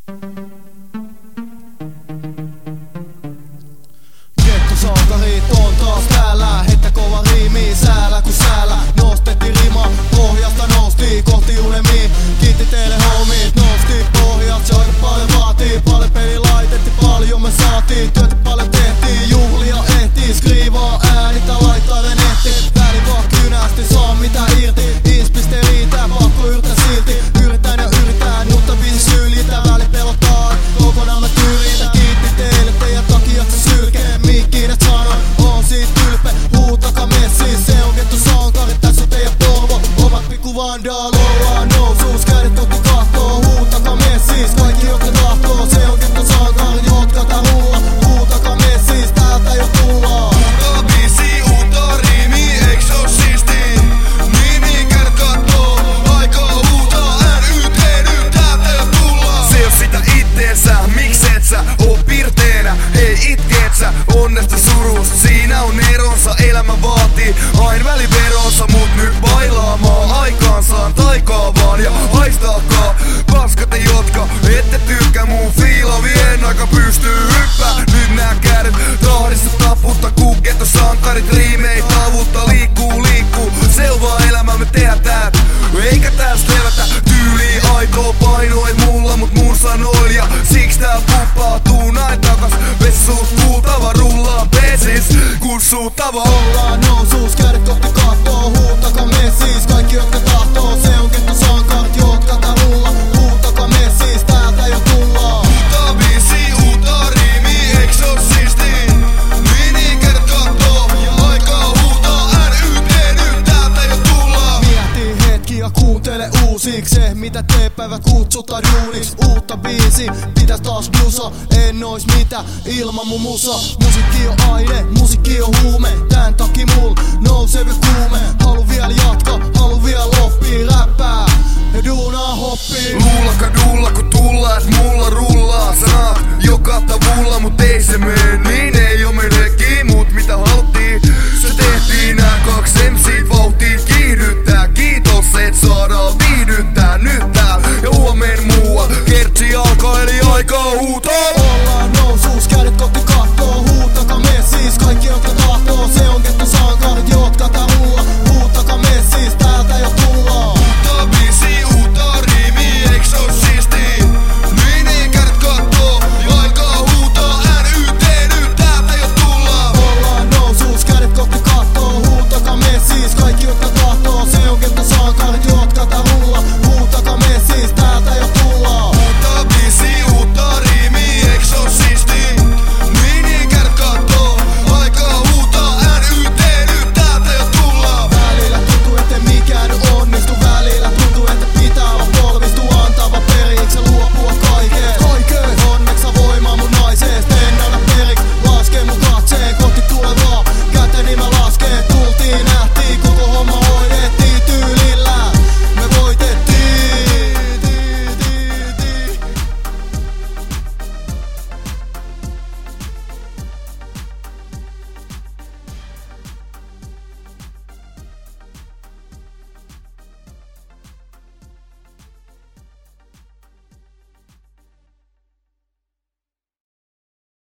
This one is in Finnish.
Sankarit on taas täällä, heittä kova riimi säällä kun säällä. Nostettiin rima, pohjasta noustiin kohti unelmiin. Kiitti teille homies, nosti pohjat, se aika paljon vaatii. Paljon peli laitettiin, paljon me saatiin. Työtä paljon tehtiin, juhlia ehtii. Skriivaa äänitä, laittaa venehtiin. Väli vaan kynästi, saa mitä irti. Inspiste riitä, pakko yritä silti. Yritän, mutta biisi sylitä. Väli pelottaa, kokonaan mä tyyritä. Kiitti teille, teidän takia se sylkee. Mikkiin et sano, on siitä ylpe. Huutakaa messiin, se on kettu sankari. Tässä on teidän polvo, omat pikku vandaloa. Nousuus, kädet kohti kahtoo. Huutakaa messiin, kaikki jotka tahtoo. Se on kettu sankari, jotka tää hulla. Huutakaa messiin, täältä jo tullaan. Uutta biisi, uutta riimi, eiks oo siisti? Niin kädet kattoo, aikaa huutaa NYT, nyt täältä jo tullaan. Se on sitä itteensä, miks et sä oo pirteenä? Hei itkeet sä onnesta surusta, siinä on eronsa, elämä vaatii aina väliveronsa. Mut nyt bailaamaan aikaansaan taikaa vaan ja haistakaa. Paskat te jotka ette tykkää mun fiilavien aika pystyy hyppää. Nyt nää kädet tahdissa taputta, kuuketta sankarit riimei tavutta. Liikkuu, selvaa elämää me tehdään. Eikä tästä levätä tyyliin aitoo painoit mulla mut mun sanoil. Ja siks tää puppautuu näin takas. Vessuut kuultava rullaa pesis kutsuttava. Ollaan nousuus, kädet kohti kattoo. Huutakaa messiis, kaikki jotka tahtoo. Se on kettu sankarit, jotka tää hulla. Huutakaa messiis, täältä jo tullaan. Uutta biisi, uutta riimi, eiks oo siisti? Niin kädet kattoo, aikaa huutaa NYT, nyt täältä jo tullaan. Mieti hetki ja kuuntele uusiksi se mitä teepäivät kutsutaan duuniks. Uutta biisi, pitäis taas blusa. En ois mitä ilman mun musa. Musiikki on aine, musiikki on huume. Tän takia mul nousee vielä kuume. Halu vielä jatka, halu vielä loppii. Räppää ja duunaa hoppii. Luulla kun tulla, et mulla rullaa sanat joka tavulla, mut ei se mene niin. Ei oo menekin, mut mitä haluttiin se tehtiin. Nää kaks MC:t vauhtiin kiihdyttää. Kiitos et saadaan viihdyttää nyt tääl ja huomen muual. Kertsi alkaa eli aikaa huutaa.